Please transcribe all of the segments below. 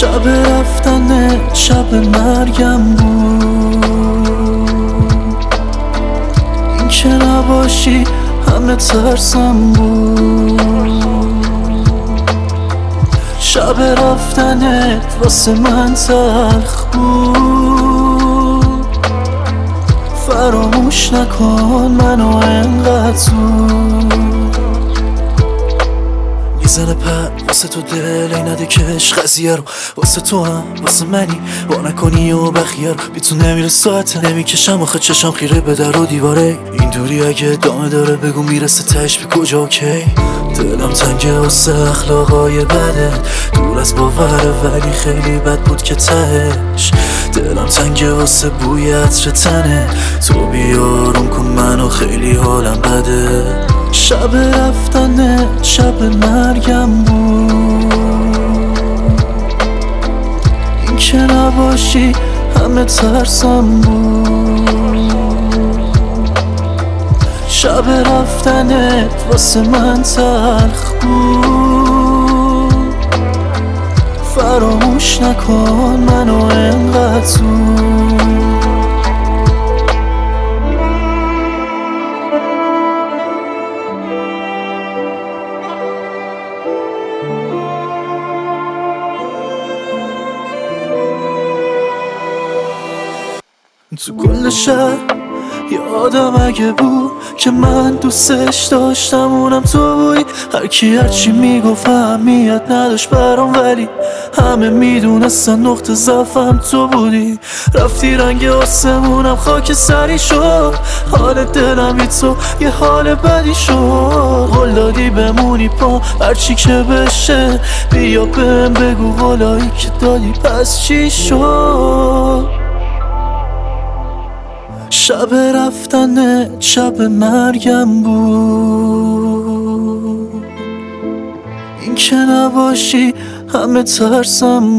شب رفتن شب مرگم بود، این که نباشی همه ترسم بود. شب رفتنت واسه من تلخ بود، فراموش نکن منو انقدر زود. میزنه پر واسه تو دل ای نده کش قضیه رو، واسه تو هم واسه منی با نکنی و بخیه رو. بی تو نمیره ساعته نمیکشم آخه چشم خیره به در و دیواره. این دوری اگه ادامه داره بگو میرسه تش به کجا اوکی. دلم تنگه واسه اخلاقای بدت، دور از باوره ولی خیلی بد بود که تهش. دلم تنگه واسه بوی عطر تنه، تو بیارم کن منو خیلی حالم بده. شب رفتن شب مرگم بود، این که نباشی همه ترسم بود. شب رفتنت واسه من تلخ بود، فراموش نکن منو انقدر زود. تو کل شهر یه آدم اگه بود که من دوستش داشتم اونم تو بودی. هرکی هرچی میگفت اهمیت نداشت برام، ولی همه میدونستن نقطه ضعفم تو بودی. رفتی رنگ آسمونم خاک سری شد، حال دلم بی تو یه حال بدی شد. قول دادی بمونی پا هرچی که بشه، بیا بهم بگو قولایی که دادی پس چی شد. شب رفتن شب مرگم بود، این که نباشی همه ترسم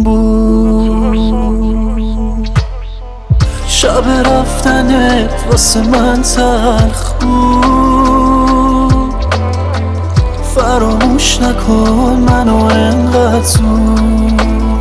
بود. شب رفتنت واسه من تلخ بود، فراموش نکن منو انقدر زود.